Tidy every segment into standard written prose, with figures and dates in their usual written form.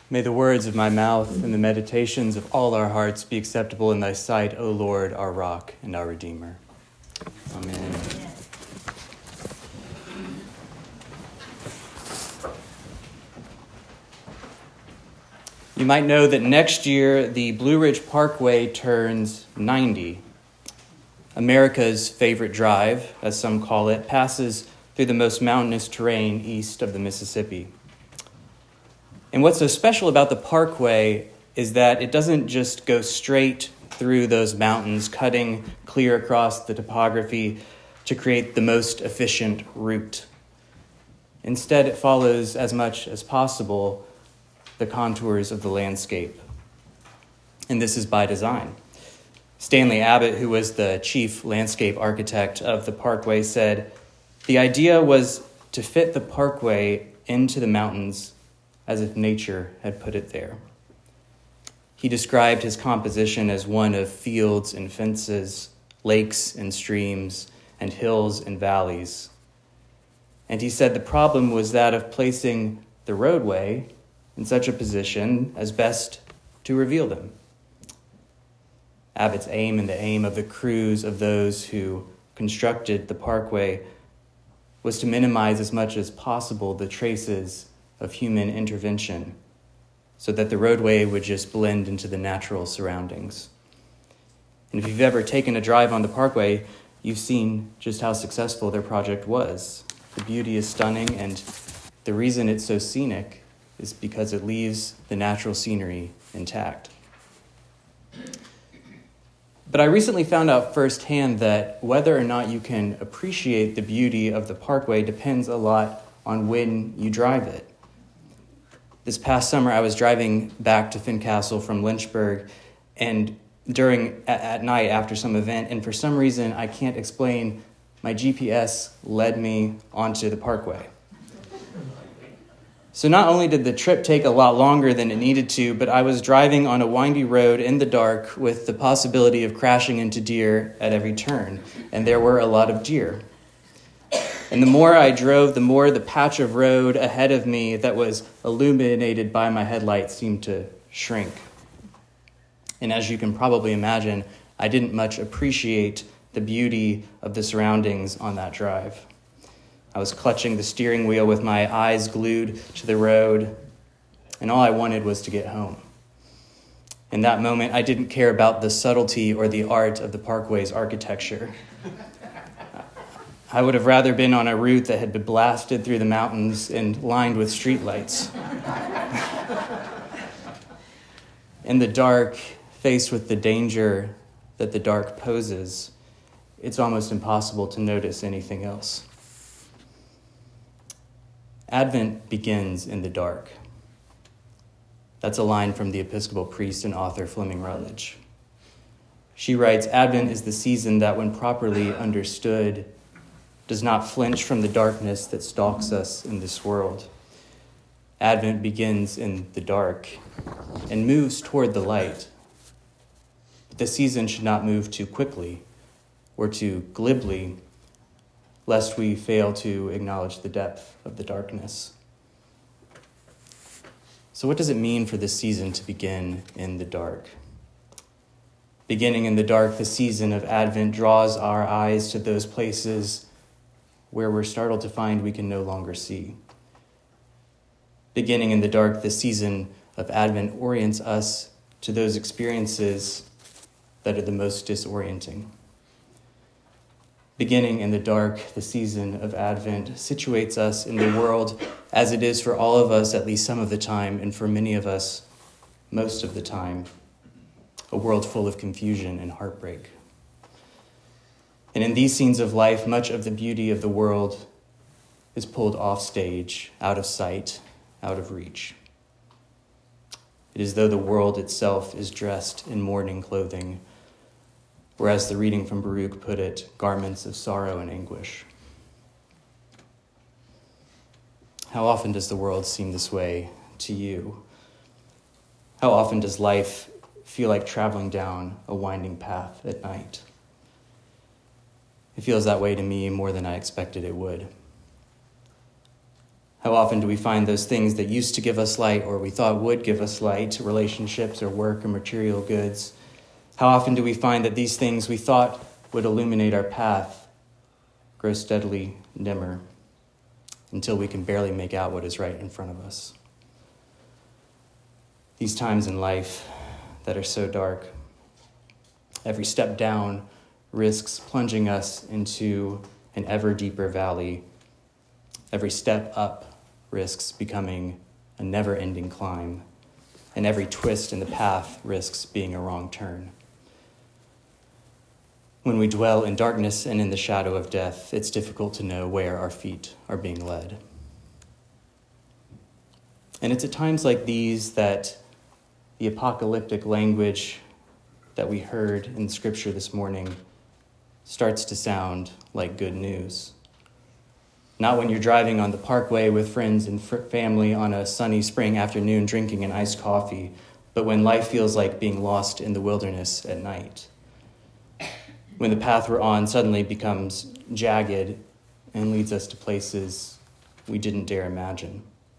May the words of my mouth and the meditations of all our hearts be acceptable in thy sight, O Lord, our rock and our Redeemer. Amen. You might know that next year the Blue Ridge Parkway turns 90. America's favorite drive, as some call it, passes through the most mountainous terrain east of the Mississippi. And what's so special about the Parkway is that it doesn't just go straight through those mountains, cutting clear across the topography to create the most efficient route. Instead, it follows as much as possible the contours of the landscape. And this is by design. Stanley Abbott, who was the chief landscape architect of the Parkway, said, "The idea was to fit the Parkway into the mountains as if nature had put it there." He described his composition as one of fields and fences, lakes and streams, and hills and valleys. And he said the problem was that of placing the roadway in such a position as best to reveal them. Abbott's aim and the aim of the crews of those who constructed the Parkway was to minimize as much as possible the traces of human intervention so that the roadway would just blend into the natural surroundings. And if you've ever taken a drive on the Parkway, you've seen just how successful their project was. The beauty is stunning, and the reason it's so scenic is because it leaves the natural scenery intact. But I recently found out firsthand that whether or not you can appreciate the beauty of the Parkway depends a lot on when you drive it. This past summer, I was driving back to Fincastle from Lynchburg, and at night after some event, and for some reason I can't explain, my GPS led me onto the Parkway. So not only did the trip take a lot longer than it needed to, but I was driving on a windy road in the dark with the possibility of crashing into deer at every turn, and there were a lot of deer. And the more I drove, the more the patch of road ahead of me that was illuminated by my headlights seemed to shrink. And as you can probably imagine, I didn't much appreciate the beauty of the surroundings on that drive. I was clutching the steering wheel with my eyes glued to the road, and all I wanted was to get home. In that moment, I didn't care about the subtlety or the art of the Parkway's architecture. I would have rather been on a route that had been blasted through the mountains and lined with streetlights. In the dark, faced with the danger that the dark poses, it's almost impossible to notice anything else. Advent begins in the dark. That's a line from the Episcopal priest and author Fleming Rutledge. She writes, "Advent is the season that, when properly understood, does not flinch from the darkness that stalks us in this world. Advent begins in the dark and moves toward the light. But the season should not move too quickly or too glibly, lest we fail to acknowledge the depth of the darkness." So what does it mean for this season to begin in the dark? Beginning in the dark, the season of Advent draws our eyes to those places where we're startled to find we can no longer see. Beginning in the dark, the season of Advent orients us to those experiences that are the most disorienting. Beginning in the dark, the season of Advent situates us in the world as it is for all of us at least some of the time, and for many of us most of the time, a world full of confusion and heartbreak. And in these scenes of life, much of the beauty of the world is pulled off stage, out of sight, out of reach. It is as though the world itself is dressed in mourning clothing, or as the reading from Baruch put it, garments of sorrow and anguish. How often does the world seem this way to you? How often does life feel like traveling down a winding path at night? It feels that way to me more than I expected it would. How often do we find those things that used to give us light or we thought would give us light, relationships or work or material goods? How often do we find that these things we thought would illuminate our path grow steadily dimmer until we can barely make out what is right in front of us? These times in life that are so dark, every step down risks plunging us into an ever deeper valley. Every step up risks becoming a never-ending climb, and every twist in the path risks being a wrong turn. When we dwell in darkness and in the shadow of death, it's difficult to know where our feet are being led. And it's at times like these that the apocalyptic language that we heard in Scripture this morning starts to sound like good news. Not when you're driving on the parkway with friends and family on a sunny spring afternoon drinking an iced coffee, but when life feels like being lost in the wilderness at night. When the path we're on suddenly becomes jagged and leads us to places we didn't dare imagine.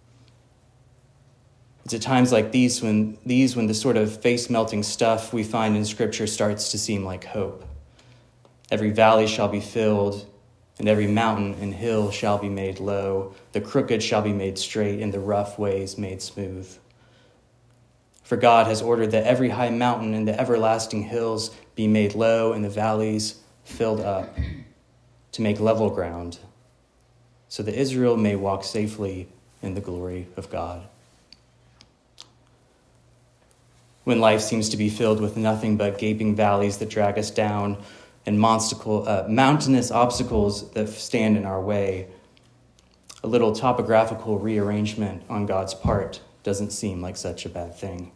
It's at times like these when the sort of face-melting stuff we find in Scripture starts to seem like hope. Every valley shall be filled, and every mountain and hill shall be made low. The crooked shall be made straight, and the rough ways made smooth. For God has ordered that every high mountain and the everlasting hills be made low, and the valleys filled up, to make level ground, so that Israel may walk safely in the glory of God. When life seems to be filled with nothing but gaping valleys that drag us down, and mountainous obstacles that stand in our way, a little topographical rearrangement on God's part doesn't seem like such a bad thing.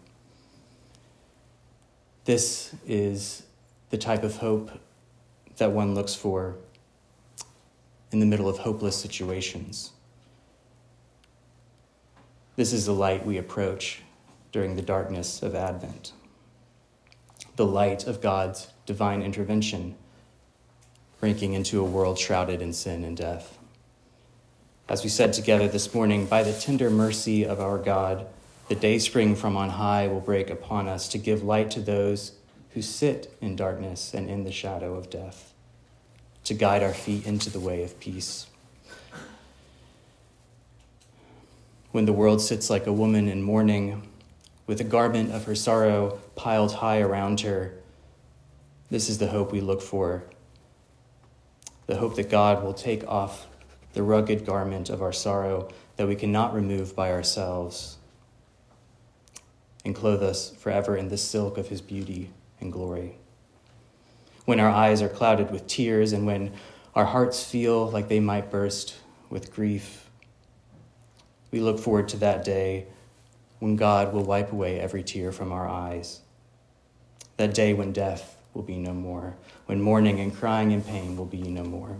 This is the type of hope that one looks for in the middle of hopeless situations. This is the light we approach during the darkness of Advent. The light of God's divine intervention, breaking into a world shrouded in sin and death. As we said together this morning, by the tender mercy of our God, the dayspring from on high will break upon us to give light to those who sit in darkness and in the shadow of death, to guide our feet into the way of peace. When the world sits like a woman in mourning, with a garment of her sorrow piled high around her, this is the hope we look for. The hope that God will take off the rugged garment of our sorrow that we cannot remove by ourselves and clothe us forever in the silk of his beauty and glory. When our eyes are clouded with tears and when our hearts feel like they might burst with grief, we look forward to that day when God will wipe away every tear from our eyes. That day when death will be no more, when mourning and crying and pain will be no more.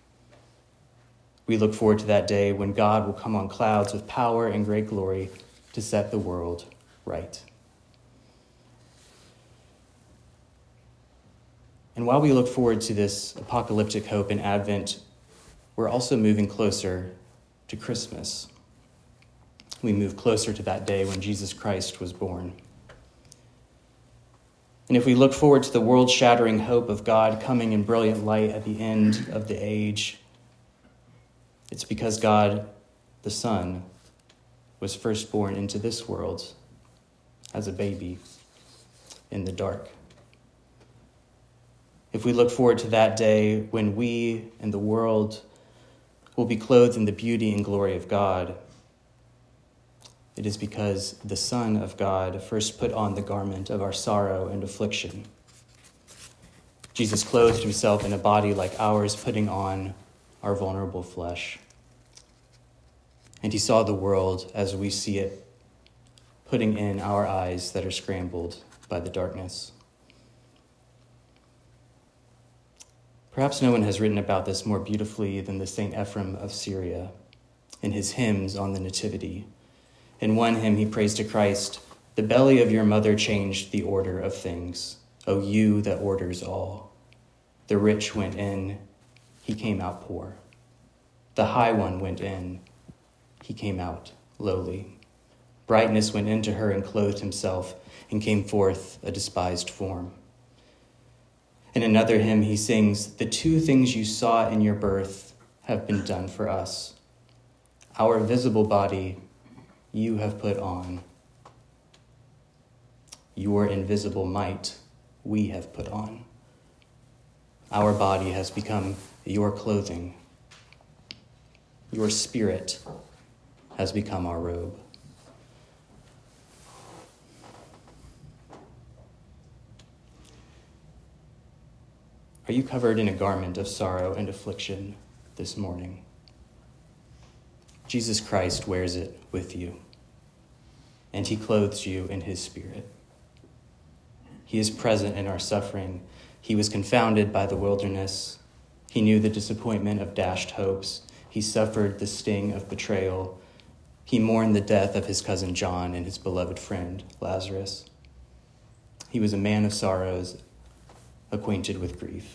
We look forward to that day when God will come on clouds with power and great glory to set the world right. And while we look forward to this apocalyptic hope in Advent, we're also moving closer to Christmas. We move closer to that day when Jesus Christ was born. And if we look forward to the world-shattering hope of God coming in brilliant light at the end of the age, it's because God, the Son, was first born into this world as a baby in the dark. If we look forward to that day when we and the world will be clothed in the beauty and glory of God, it is because the Son of God first put on the garment of our sorrow and affliction. Jesus clothed himself in a body like ours, putting on our vulnerable flesh. And he saw the world as we see it, putting in our eyes that are scrambled by the darkness. Perhaps no one has written about this more beautifully than the Saint Ephrem of Syria in his hymns on the Nativity. In one hymn, he prays to Christ, "The belly of your mother changed the order of things. O you that orders all. The rich went in, he came out poor. The high one went in, he came out lowly. Brightness went into her and clothed himself and came forth a despised form. In another hymn, he sings, "The two things you saw in your birth have been done for us. Our visible body you have put on. Your invisible might we have put on. Our body has become your clothing. Your spirit has become our robe." Are you covered in a garment of sorrow and affliction this morning? Jesus Christ wears it with you, and he clothes you in his spirit. He is present in our suffering. He was confounded by the wilderness. He knew the disappointment of dashed hopes. He suffered the sting of betrayal. He mourned the death of his cousin John and his beloved friend Lazarus. He was a man of sorrows, acquainted with grief.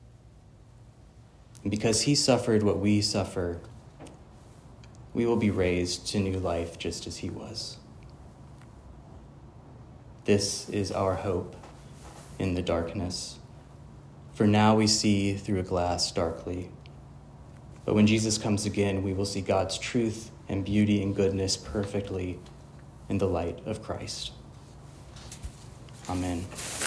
And because he suffered what we suffer, we will be raised to new life just as he was. This is our hope in the darkness. For now we see through a glass darkly. But when Jesus comes again, we will see God's truth and beauty and goodness perfectly in the light of Christ. Amen.